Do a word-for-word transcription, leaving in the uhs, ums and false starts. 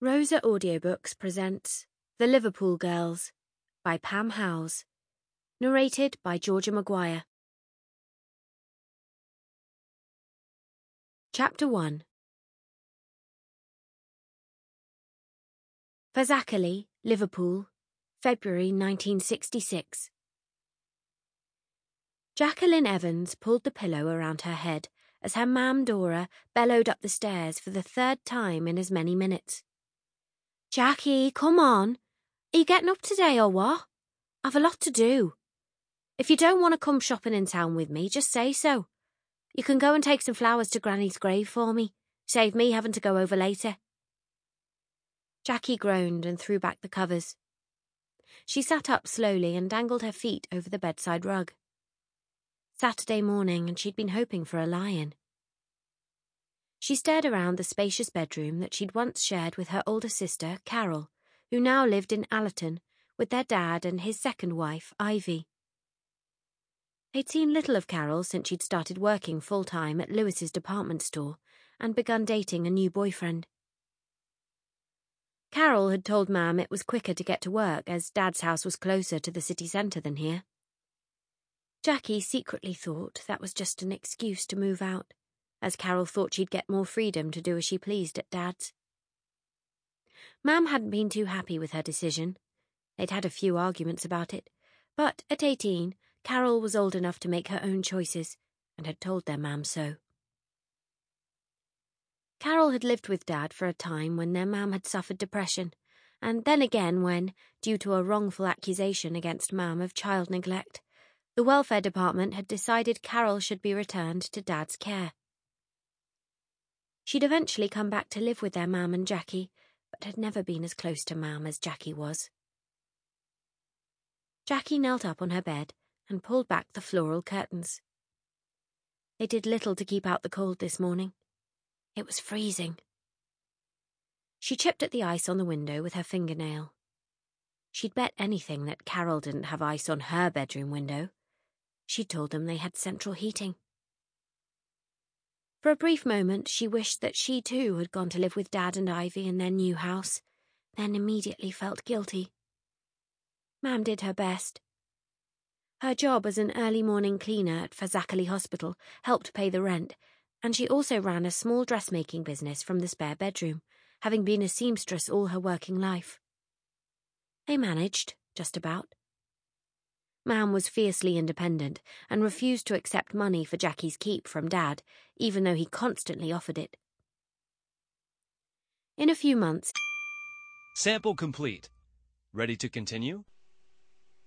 Rosa Audiobooks presents The Liverpool Girls by Pam Howes, narrated by Georgia Maguire. Chapter one. Fazakerley, Liverpool, February nineteen sixty-six. Jacqueline Evans pulled the pillow around her head as her mam Dora bellowed up the stairs for the third time in as many minutes. "Jackie, come on. Are you getting up today or what? I've a lot to do. If you don't want to come shopping in town with me, just say so. You can go and take some flowers to Granny's grave for me. Save me having to go over later." Jackie groaned and threw back the covers. She sat up slowly and dangled her feet over the bedside rug. Saturday morning, and she'd been hoping for a lie-in. She stared around the spacious bedroom that she'd once shared with her older sister, Carol, who now lived in Allerton with their dad and his second wife, Ivy. They'd seen little of Carol since she'd started working full-time at Lewis's department store and begun dating a new boyfriend. Carol had told Mam it was quicker to get to work as Dad's house was closer to the city centre than here. Jackie secretly thought that was just an excuse to move out, as Carol thought she'd get more freedom to do as she pleased at Dad's. Mam hadn't been too happy with her decision. They'd had a few arguments about it, but at eighteen, Carol was old enough to make her own choices, and had told their mam so. Carol had lived with Dad for a time when their mam had suffered depression, and then again when, due to a wrongful accusation against Mam of child neglect, the welfare department had decided Carol should be returned to Dad's care. She'd eventually come back to live with their mam and Jackie, but had never been as close to Mam as Jackie was. Jackie knelt up on her bed and pulled back the floral curtains. They did little to keep out the cold this morning. It was freezing. She chipped at the ice on the window with her fingernail. She'd bet anything that Carol didn't have ice on her bedroom window. She'd told them they had central heating. For a brief moment, she wished that she too had gone to live with Dad and Ivy in their new house, then immediately felt guilty. Mam did her best. Her job as an early morning cleaner at Fazakerley Hospital helped pay the rent, and she also ran a small dressmaking business from the spare bedroom, having been a seamstress all her working life. They managed, just about. Mam was fiercely independent and refused to accept money for Jackie's keep from Dad, even though he constantly offered it. In a few months... Sample complete. Ready to continue?